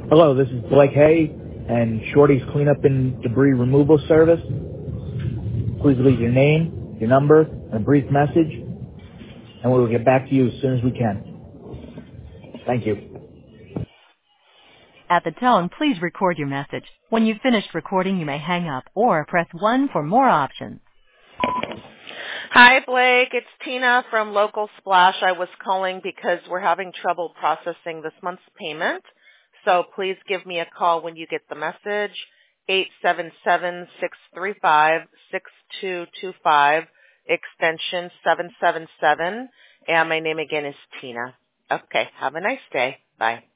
Hello, this is Blake Hay and Shorty's Cleanup and Debris Removal Service. Please leave your name, your number, and a brief message, and we will get back to you as soon as we can. Thank you. At the tone, please record your message. When you've finished recording, you may hang up or press 1 for more options. Hi, Blake. It's Tina from Local Splash. I was calling because we're having trouble processing this month's payment. So please give me a call when you get the message, 877-635-6225, extension 777. And my name again is Tina. Okay, have a nice day. Bye.